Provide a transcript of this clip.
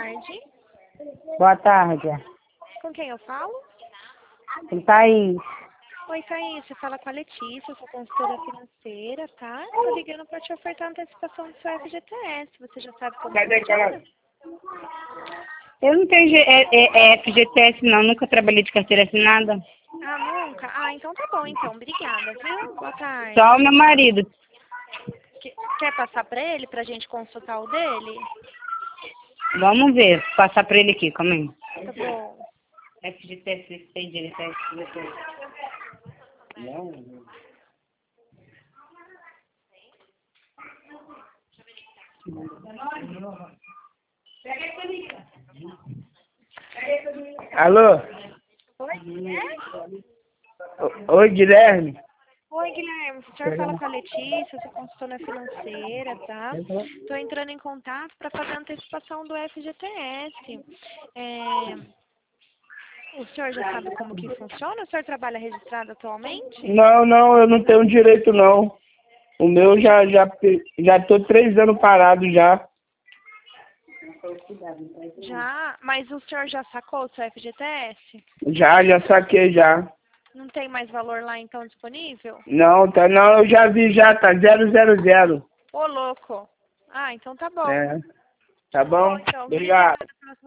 tarde. Boa tarde. Com quem eu falo? Com Thaís. Oi, Thaís, você fala com a Letícia, sou consultora financeira, tá? Tô ligando para te ofertar antecipação do seu FGTS. Você já sabe como funciona? Eu não tenho FGTS não, nunca trabalhei de carteira assinada. Ah, nunca? Ah, então tá bom, então. Obrigada, viu? Boa tarde. Só o meu marido. Quer passar para ele, pra gente consultar o dele? Vamos ver, vou passar pra ele aqui, calma aí. Tá bom. FGTS tem direito a FGTS? Não. Alô? Oi, Guilherme? Oi, Guilherme. Oi, Guilherme. O senhor fala com a Letícia, eu sou consultora financeira, tá? Estou entrando em contato para fazer a antecipação do FGTS. O senhor já sabe como que funciona? O senhor trabalha registrado atualmente? Não, eu não tenho direito não. O meu já tô 3 anos parado já. Já? Mas o senhor já sacou o seu FGTS? Já saquei já. Não tem mais valor lá então disponível? Não, eu já vi já, tá 000. Ô, louco. Ah, então tá bom. É. Tá bom? Então, Obrigado. obrigada.